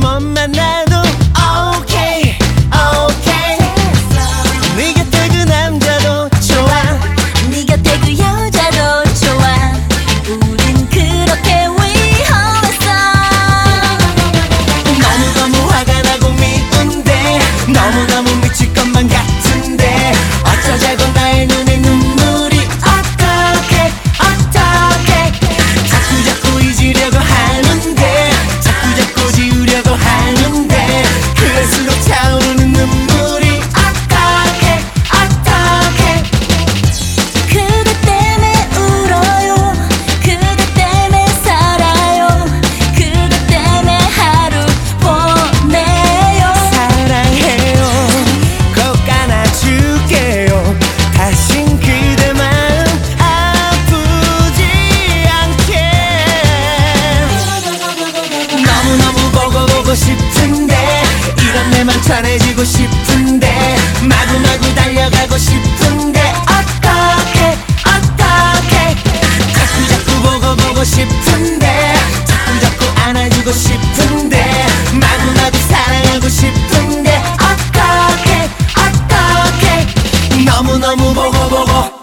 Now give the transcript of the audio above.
못 만나도 okay, okay. 네 곁에 그 남자도 좋아, 네 곁에 그 여자도 좋아. 우린 그렇게 위험했어. 너무너무 화가 나고 미운데 너무너무 미칠 것만 같은데 어쩌자고 나의 눈에 눈물이 어떡해 어떡해. 자꾸 잊으려고 하는데 자꾸 지우려고 하는데 그럴수록 차오르는 눈물이 어떡해 어떡해. 그대 때문에 울어요. 그대 때문에 살아요. 그대 때문에 하루 보내요. 사랑해요 꼭 안아줄게요. 다신 그대 마음 아프지 않게. 너무너무 보고 싶은데 이런 내맘 전해지고 싶은데 마구마구 달려가고 싶은데 어떡해 어떡해. 자꾸 보고 싶은데 자꾸 안아주고 싶은데 마구마구 사랑하고 싶은데 어떡해 어떡해. 너무너무 보고